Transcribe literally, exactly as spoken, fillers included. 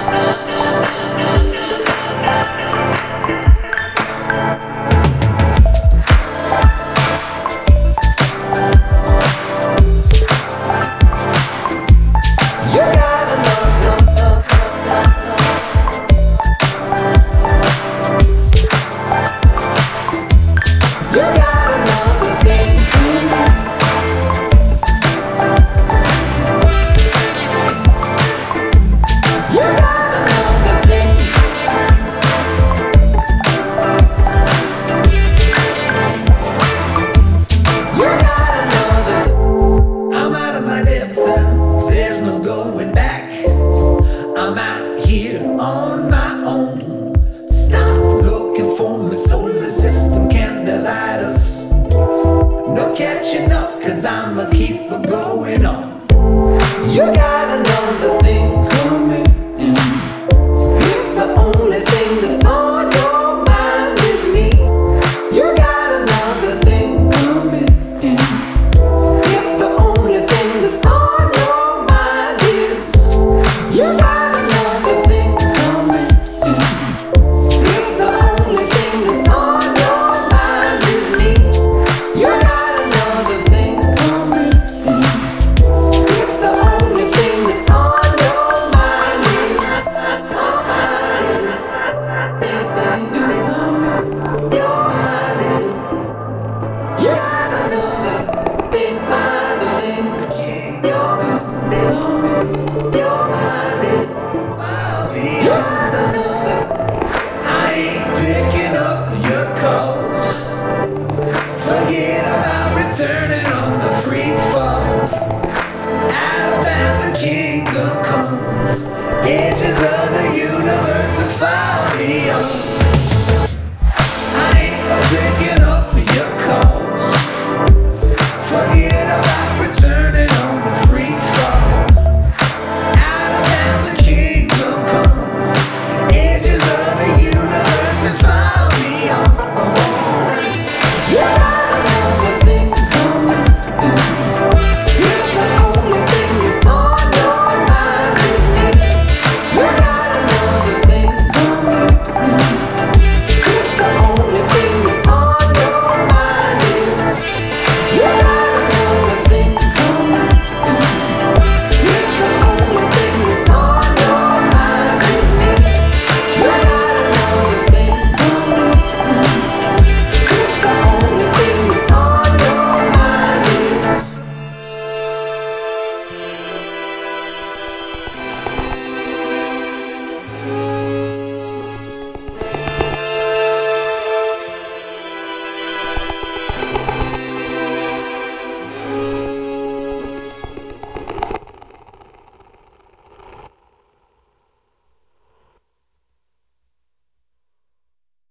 On my own, stop looking for me. Solar system can't divide us. No catching up, cause I'ma keep it going on. You got another thing coming in. If the only thing that's on your mind is me, you got another thing coming in. If the only thing that's on your mind is you got turning on the free fall. Alabama's a kingdom come. Edges of the universe are falling.